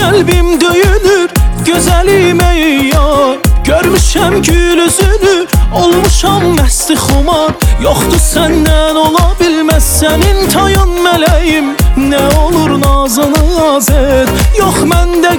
Qəlbim döyünür, gözəlim ey yar. Görmüşəm gül üzünü, olmuşam məsti xumar. Yoxdur səndən ola bilməz, sənin tayın mələyim. Nə olur nazını az et, yox məndə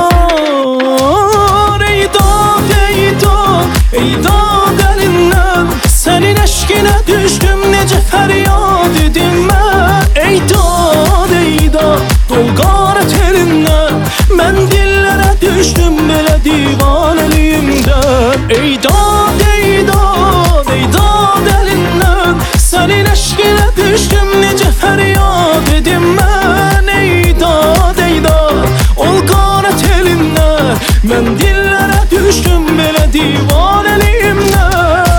qərar. Ey dad, ey dad, ey dad əlindən, sənin eşqinə düşdüm, necə fəryad edim mən. Ey dad, dol qarət elindən, mən dillərə düşdüm belə divanəliyimdən. Ey dad, ey dad, ey dad əlindən, sənin eşqinə düşdüm, necə fəryad edim mən. Ey dad, ol qarət elindən, mən dillərə düşdüm belə divanəliyimdən.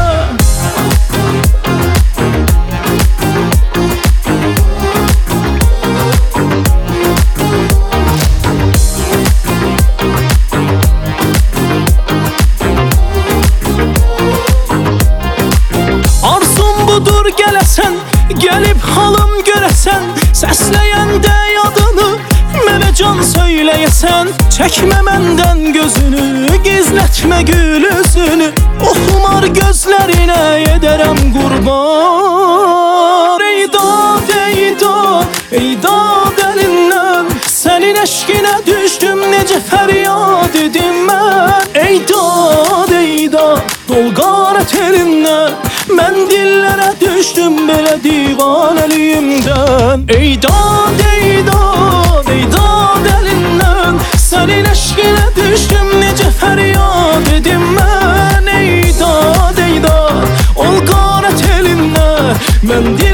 Gələsən, gəlib halım görəsən, səsləyəndə yadını mənə can söyləyəsən. Çəkmə məndən gözünü, gizlətmə gül üzünü, oxumar gözlərinə edərəm qurban. Ey dad, ey dad, ey dad əlindən, sənin eşqinə düşdüm, necə fəryad edim mən. Ey dad, dol qarət elindən, mən dillərə düşdüm belə divanəliyimdən. Ey dad, ey dad, ey dad əlindən, sənin eşqinə düşdüm, necə fəryad edim mən. Ey dad, ol qarət elindən, mən